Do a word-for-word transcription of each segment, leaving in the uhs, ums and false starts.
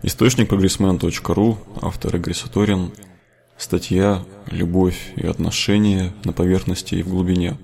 Источник прогрессмен точка ру, автор Игорь Сатурин. Статья «Любовь и отношения на поверхности и в глубине».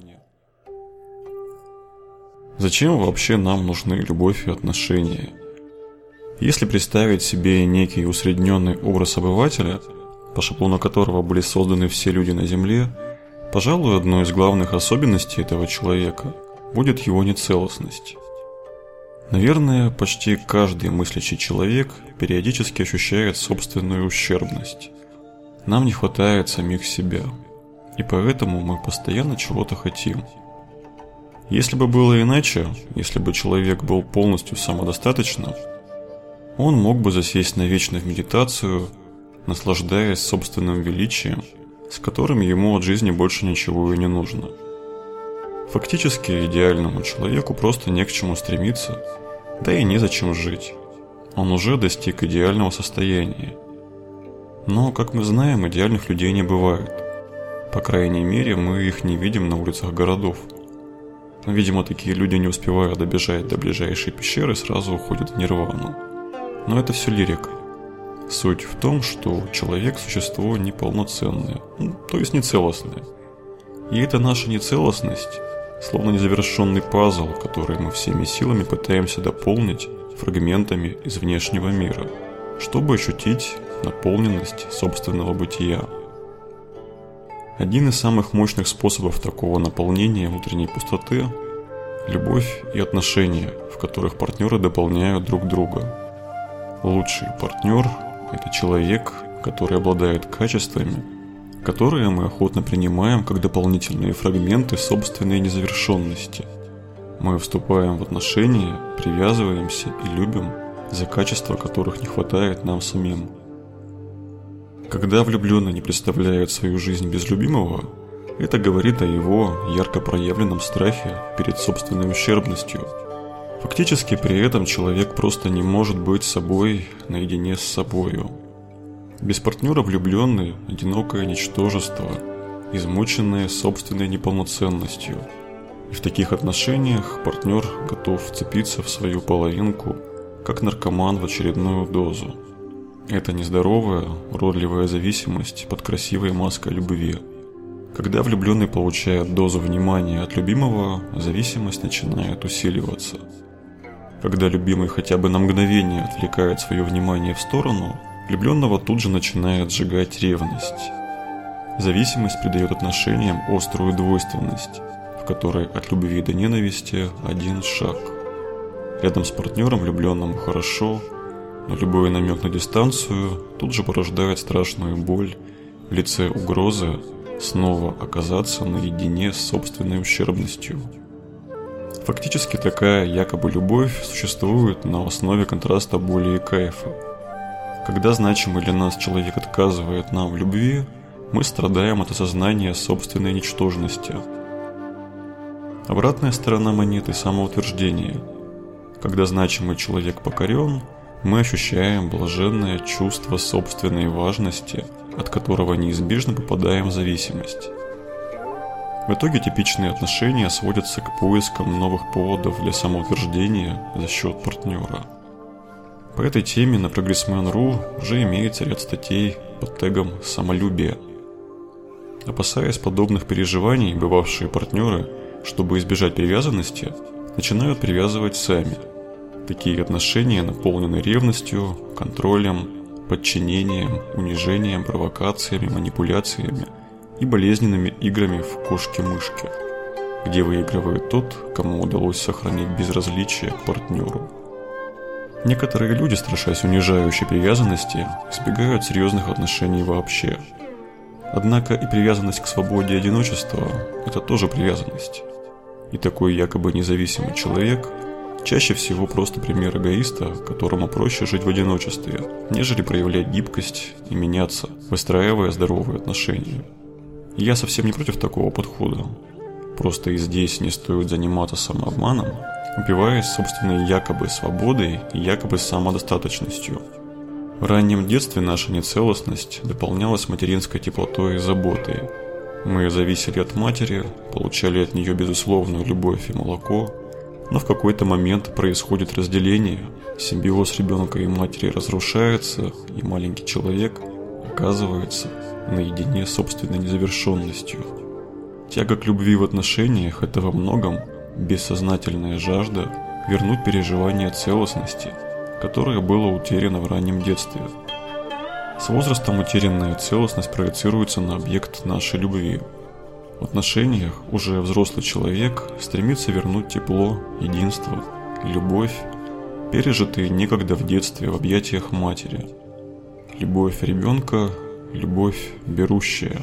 Зачем вообще нам нужны любовь и отношения? Если представить себе некий усредненный образ обывателя, по шаблону которого были созданы все люди на Земле, пожалуй, одной из главных особенностей этого человека будет его нецелостность. Наверное, почти каждый мыслящий человек периодически ощущает собственную ущербность. Нам не хватает самих себя, и поэтому мы постоянно чего-то хотим. Если бы было иначе, если бы человек был полностью самодостаточным, он мог бы засесть навечно в медитацию, наслаждаясь собственным величием, с которым ему от жизни больше ничего и не нужно. Фактически идеальному человеку просто не к чему стремиться, да и незачем жить. Он уже достиг идеального состояния. Но, как мы знаем, идеальных людей не бывает. По крайней мере, мы их не видим на улицах городов. Видимо, такие люди не успевают добежать до ближайшей пещеры, сразу уходят в нирвану. Но это все лирика. Суть в том, что человек – существо неполноценное, ну, то есть нецелостное. И эта наша нецелостность – словно незавершенный пазл, который мы всеми силами пытаемся дополнить фрагментами из внешнего мира, чтобы ощутить наполненность собственного бытия. Один из самых мощных способов такого наполнения внутренней пустоты – любовь и отношения, в которых партнеры дополняют друг друга. Лучший партнер – это человек, который обладает качествами, которые мы охотно принимаем как дополнительные фрагменты собственной незавершенности. Мы вступаем в отношения, привязываемся и любим за качества, которых не хватает нам самим. Когда влюбленный не представляет свою жизнь без любимого, это говорит о его ярко проявленном страхе перед собственной ущербностью. Фактически при этом человек просто не может быть собой наедине с собою. Без партнера влюбленный – одинокое ничтожество, измученное собственной неполноценностью. И в таких отношениях партнер готов вцепиться в свою половинку, как наркоман в очередную дозу. Это нездоровая, уродливая зависимость под красивой маской любви. Когда влюбленный получает дозу внимания от любимого, зависимость начинает усиливаться. Когда любимый хотя бы на мгновение отвлекает свое внимание в сторону, влюбленного тут же начинает сжигать ревность. Зависимость придает отношениям острую двойственность, в которой от любви до ненависти один шаг. Рядом с партнером влюбленному хорошо, но любой намек на дистанцию тут же порождает страшную боль в лице угрозы снова оказаться наедине с собственной ущербностью. Фактически такая якобы любовь существует на основе контраста боли и кайфа. Когда значимый для нас человек отказывает нам в любви, мы страдаем от осознания собственной ничтожности. Обратная сторона монеты – самоутверждение. Когда значимый человек покорен, мы ощущаем блаженное чувство собственной важности, от которого неизбежно попадаем в зависимость. В итоге типичные отношения сводятся к поискам новых поводов для самоутверждения за счет партнера. По этой теме на прогрессмен точка ру уже имеется ряд статей под тегом «Самолюбие». Опасаясь подобных переживаний, бывавшие партнеры, чтобы избежать привязанности, начинают привязывать сами. Такие отношения наполнены ревностью, контролем, подчинением, унижением, провокациями, манипуляциями и болезненными играми в кошки-мышки, где выигрывает тот, кому удалось сохранить безразличие к партнеру. Некоторые люди, страшась унижающей привязанности, избегают серьезных отношений вообще. Однако и привязанность к свободе и одиночеству – это тоже привязанность. И такой якобы независимый человек чаще всего просто пример эгоиста, которому проще жить в одиночестве, нежели проявлять гибкость и меняться, выстраивая здоровые отношения. И я совсем не против такого подхода. Просто и здесь не стоит заниматься самообманом, упиваясь собственной якобы свободой и якобы самодостаточностью. В раннем детстве наша нецелостность дополнялась материнской теплотой и заботой. Мы зависели от матери, получали от нее безусловную любовь и молоко, Но в какой-то момент происходит разделение, симбиоз ребенка и матери разрушается, и маленький человек оказывается наедине с собственной незавершенностью. Тяга к любви в отношениях – это во многом бессознательная жажда вернуть переживание целостности, которое было утеряно в раннем детстве. С возрастом утерянная целостность проецируется на объект нашей любви. В отношениях уже взрослый человек стремится вернуть тепло, единство, любовь, пережитые некогда в детстве в объятиях матери. Любовь ребенка – любовь берущая.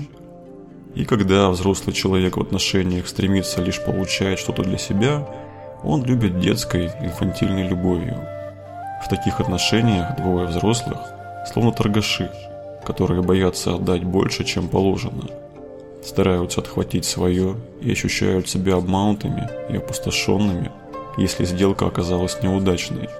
И когда взрослый человек в отношениях стремится лишь получать что-то для себя, он любит детской, инфантильной любовью. В таких отношениях двое взрослых словно торгаши, которые боятся отдать больше, чем положено. Стараются отхватить свое и ощущают себя обманутыми и опустошенными, если сделка оказалась неудачной.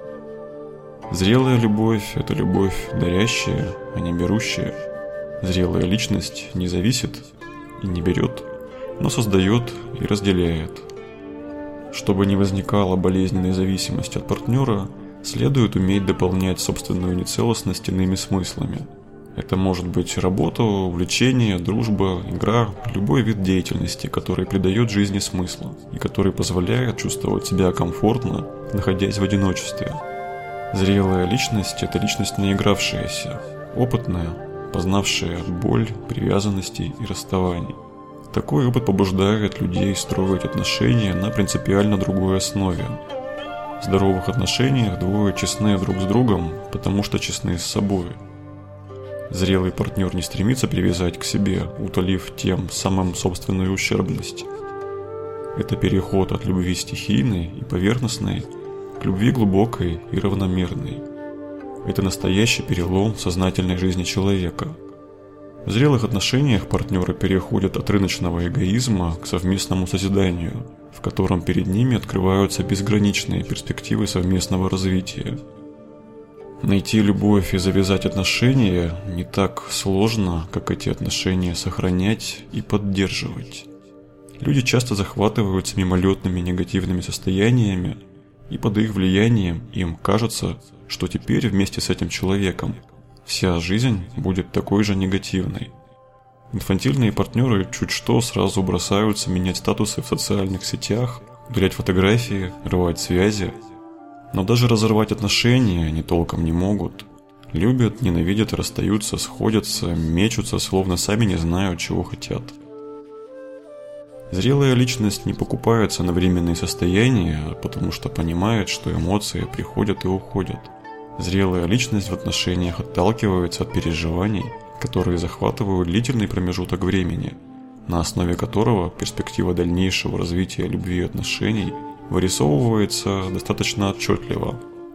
Зрелая любовь – это любовь дарящая, а не берущая. Зрелая личность не зависит и не берет, но создает и разделяет. Чтобы не возникала болезненной зависимости от партнера, следует уметь дополнять собственную нецелостность иными смыслами. Это может быть работа, увлечение, дружба, игра, любой вид деятельности, который придает жизни смысла и который позволяет чувствовать себя комфортно, находясь в одиночестве. Зрелая личность – это личность наигравшаяся, опытная, познавшая боль, привязанностей и расставаний. Такой опыт побуждает людей строить отношения на принципиально другой основе. В здоровых отношениях двое честны друг с другом, потому что честны с собой. Зрелый партнер не стремится привязать к себе, утолив тем самым собственную ущербность. Это переход от любви стихийной и поверхностной к любви глубокой и равномерной. Это настоящий перелом в сознательной жизни человека. В зрелых отношениях партнеры переходят от рыночного эгоизма к совместному созиданию, в котором перед ними открываются безграничные перспективы совместного развития. Найти любовь и завязать отношения не так сложно, как эти отношения сохранять и поддерживать. Люди часто захватываются мимолетными негативными состояниями, и под их влиянием им кажется, что теперь вместе с этим человеком вся жизнь будет такой же негативной. Инфантильные партнеры чуть что сразу бросаются менять статусы в социальных сетях, удалять фотографии, рвать связи. Но даже разорвать отношения они толком не могут. Любят, ненавидят, расстаются, сходятся, мечутся, словно сами не знают, чего хотят. Зрелая личность не покупается на временные состояния, потому что понимает, что эмоции приходят и уходят. Зрелая личность в отношениях отталкивается от переживаний, которые захватывают длительный промежуток времени, на основе которого перспектива дальнейшего развития любви и отношений вырисовывается достаточно отчетливо.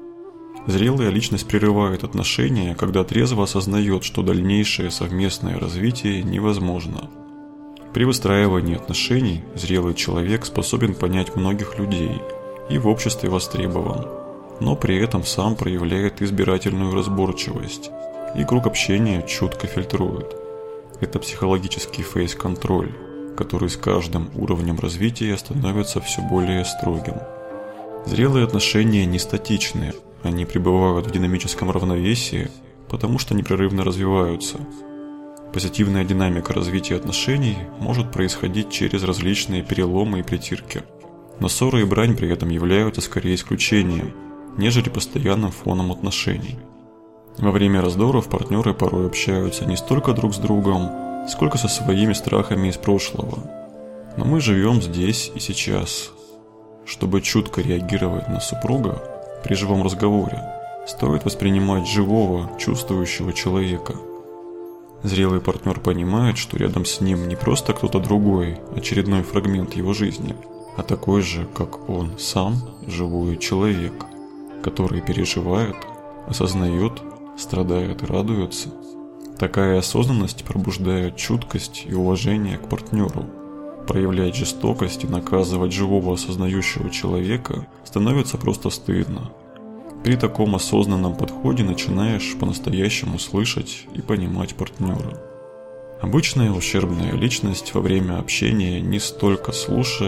Зрелая личность прерывает отношения, когда трезво осознает, что дальнейшее совместное развитие невозможно. При выстраивании отношений зрелый человек способен понять многих людей и в обществе востребован, но при этом сам проявляет избирательную разборчивость и круг общения чутко фильтрует. Это психологический фейс-контроль, который с каждым уровнем развития становится все более строгим. Зрелые отношения не статичны, они пребывают в динамическом равновесии, потому что непрерывно развиваются. Позитивная динамика развития отношений может происходить через различные переломы и притирки, но ссоры и брань при этом являются скорее исключением, нежели постоянным фоном отношений. Во время раздоров партнеры порой общаются не столько друг с другом, сколько со своими страхами из прошлого. Но мы живем здесь и сейчас. Чтобы чутко реагировать на супруга при живом разговоре, стоит воспринимать живого, чувствующего человека. Зрелый партнер понимает, что рядом с ним не просто кто-то другой, очередной фрагмент его жизни, а такой же, как он сам, живой человек, который переживает, осознает, страдает и радуется. Такая осознанность пробуждает чуткость и уважение к партнеру. Проявлять жестокость и наказывать живого осознающего человека становится просто стыдно. При таком осознанном подходе начинаешь по-настоящему слышать и понимать партнера. Обычная ущербная личность во время общения не столько слушает,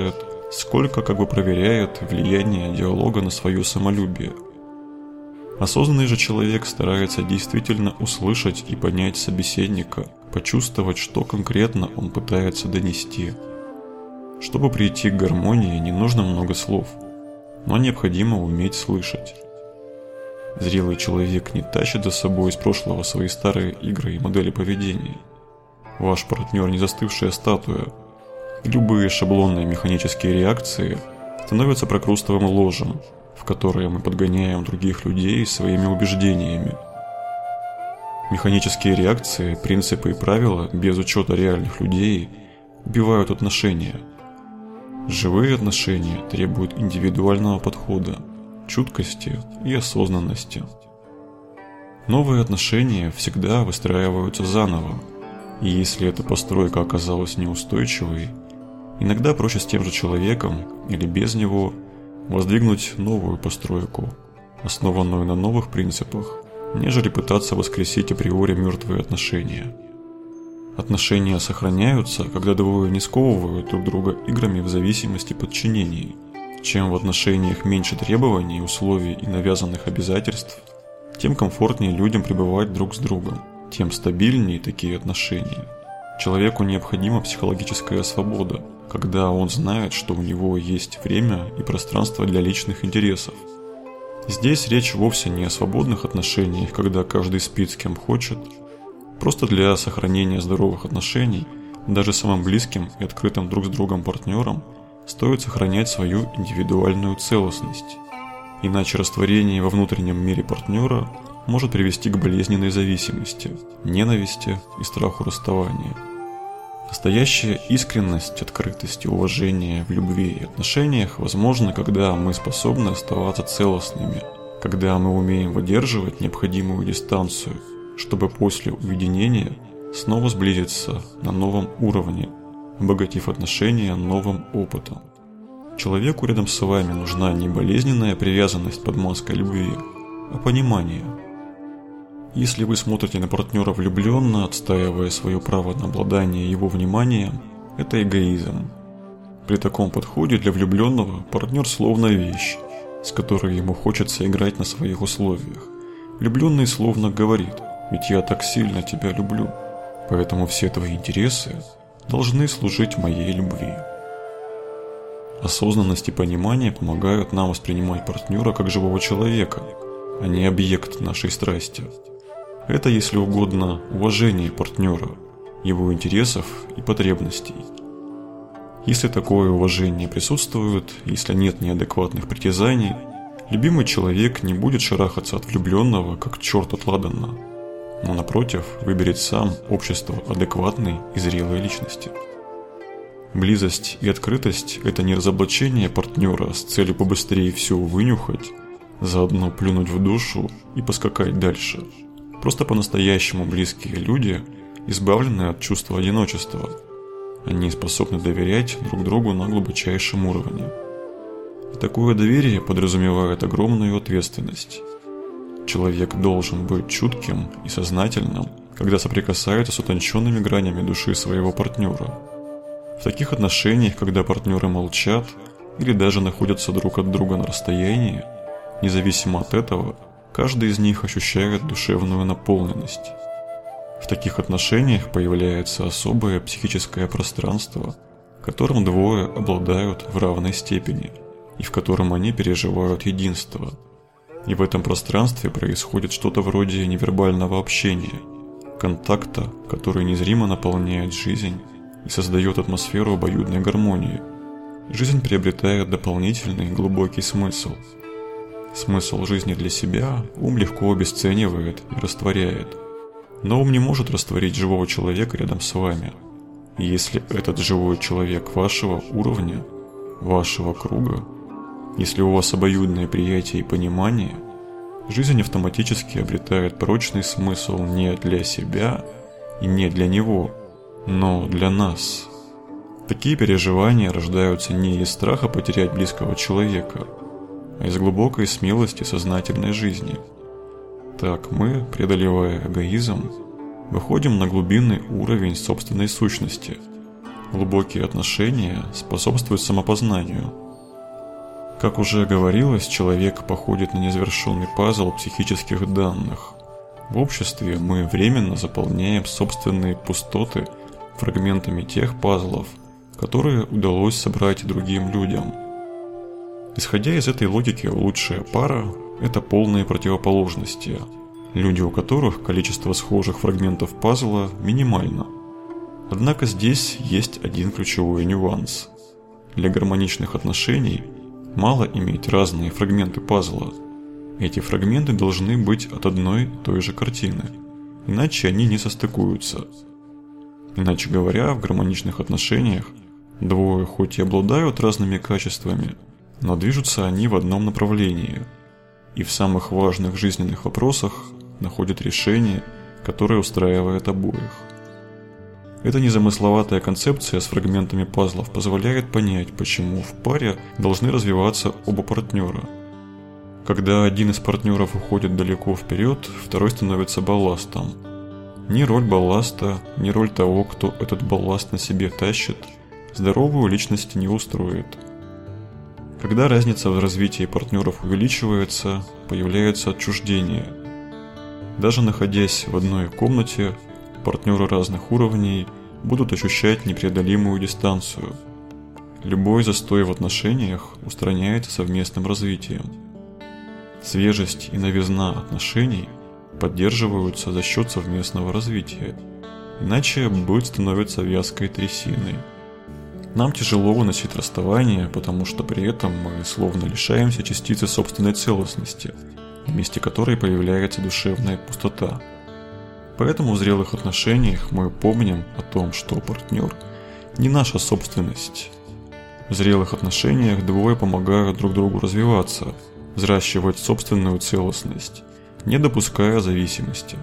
сколько как бы проверяет влияние диалога на свое самолюбие. Осознанный же человек старается действительно услышать и понять собеседника, почувствовать, что конкретно он пытается донести. Чтобы прийти к гармонии, не нужно много слов, но необходимо уметь слышать. Зрелый человек не тащит за собой из прошлого свои старые игры и модели поведения. Ваш партнер не застывшая статуя. Любые шаблонные механические реакции становятся прокрустовым ложем, в которое мы подгоняем других людей своими убеждениями. Механические реакции, принципы и правила без учета реальных людей убивают отношения. Живые отношения требуют индивидуального подхода, чуткости и осознанности. Новые отношения всегда выстраиваются заново, и если эта постройка оказалась неустойчивой, иногда проще с тем же человеком или без него воздвигнуть новую постройку, основанную на новых принципах, нежели пытаться воскресить априори мертвые отношения. Отношения сохраняются, когда двое не сковывают друг друга играми в зависимости подчинений. Чем в отношениях меньше требований, условий и навязанных обязательств, тем комфортнее людям пребывать друг с другом, тем стабильнее такие отношения. Человеку необходима психологическая свобода, когда он знает, что у него есть время и пространство для личных интересов. Здесь речь вовсе не о свободных отношениях, когда каждый спит с кем хочет. Просто для сохранения здоровых отношений, даже самым близким и открытым друг с другом партнерам, стоит сохранять свою индивидуальную целостность. Иначе растворение во внутреннем мире партнера может привести к болезненной зависимости, ненависти и страху расставания. Настоящая искренность, открытость и уважение в любви и отношениях возможны, когда мы способны оставаться целостными, когда мы умеем выдерживать необходимую дистанцию, чтобы после уединения снова сблизиться на новом уровне, обогатив отношения новым опытом. Человеку рядом с вами нужна не болезненная привязанность под маской любви, а понимание. Если вы смотрите на партнера влюбленно, отстаивая свое право на обладание его вниманием, это эгоизм. При таком подходе для влюбленного партнер словно вещь, с которой ему хочется играть на своих условиях. Влюбленный словно говорит: «Ведь я так сильно тебя люблю, поэтому все твои интересы должны служить моей любви». Осознанность и понимание помогают нам воспринимать партнера как живого человека, а не объект нашей страсти. Это, если угодно, уважение партнера, его интересов и потребностей. Если такое уважение присутствует, если нет неадекватных притязаний, любимый человек не будет шарахаться от влюбленного, как черт от ладана, но напротив выберет сам общество адекватной и зрелой личности. Близость и открытость – это не разоблачение партнера с целью побыстрее все вынюхать, заодно плюнуть в душу и поскакать дальше. Просто по-настоящему близкие люди избавлены от чувства одиночества. Они способны доверять друг другу на глубочайшем уровне. И такое доверие подразумевает огромную ответственность. Человек должен быть чутким и сознательным, когда соприкасается с утонченными гранями души своего партнера. В таких отношениях, когда партнеры молчат или даже находятся друг от друга на расстоянии, независимо от этого, каждый из них ощущает душевную наполненность. В таких отношениях появляется особое психическое пространство, которым двое обладают в равной степени, и в котором они переживают единство. И в этом пространстве происходит что-то вроде невербального общения, контакта, который незримо наполняет жизнь и создает атмосферу обоюдной гармонии. Жизнь приобретает дополнительный глубокий смысл. Смысл жизни для себя ум легко обесценивает и растворяет. Но ум не может растворить живого человека рядом с вами. И если этот живой человек вашего уровня, вашего круга, если у вас обоюдное приятие и понимание, жизнь автоматически обретает прочный смысл не для себя и не для него, но для нас. Такие переживания рождаются не из страха потерять близкого человека, а из глубокой смелости сознательной жизни. Так мы, преодолевая эгоизм, выходим на глубинный уровень собственной сущности, Глубокие отношения способствуют самопознанию. Как уже говорилось, человек походит на незавершенный пазл психических данных. В обществе мы временно заполняем собственные пустоты фрагментами тех пазлов, которые удалось собрать и другим людям. Исходя из этой логики, лучшая пара – это полные противоположности, люди, у которых количество схожих фрагментов пазла минимально. Однако здесь есть один ключевой нюанс. Для гармоничных отношений мало иметь разные фрагменты пазла. Эти фрагменты должны быть от одной и той же картины, иначе они не состыкуются. Иначе говоря, в гармоничных отношениях двое хоть и обладают разными качествами, но движутся они в одном направлении, и в самых важных жизненных вопросах находят решение, которое устраивает обоих. Эта незамысловатая концепция с фрагментами пазлов позволяет понять, почему в паре должны развиваться оба партнера. Когда один из партнеров уходит далеко вперед, второй становится балластом. Ни роль балласта, ни роль того, кто этот балласт на себе тащит, здоровую личность не устроит. Когда разница в развитии партнеров увеличивается, появляется отчуждение. Даже находясь в одной комнате, партнеры разных уровней будут ощущать непреодолимую дистанцию. Любой застой в отношениях устраняется совместным развитием. Свежесть и новизна отношений поддерживаются за счет совместного развития, иначе быт становится вязкой трясиной. Нам тяжело выносить расставание, потому что при этом мы словно лишаемся частицы собственной целостности, на месте которой появляется душевная пустота. Поэтому в зрелых отношениях мы помним о том, что партнер не наша собственность. В зрелых отношениях двое помогают друг другу развиваться, взращивать собственную целостность, не допуская зависимости.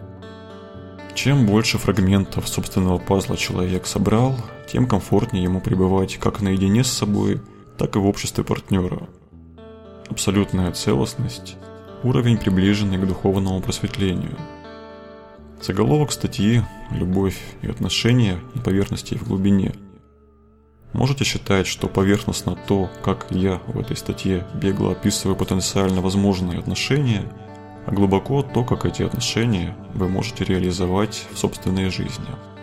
Чем больше фрагментов собственного пазла человек собрал, тем комфортнее ему пребывать как наедине с собой, так и в обществе партнера. Абсолютная целостность – уровень, приближенный к духовному просветлению. Заголовок статьи «Любовь и отношения на поверхности и в глубине». Можете считать, что поверхностно то, как я в этой статье бегло описываю потенциально возможные отношения, а глубоко то, как эти отношения вы можете реализовать в собственной жизни.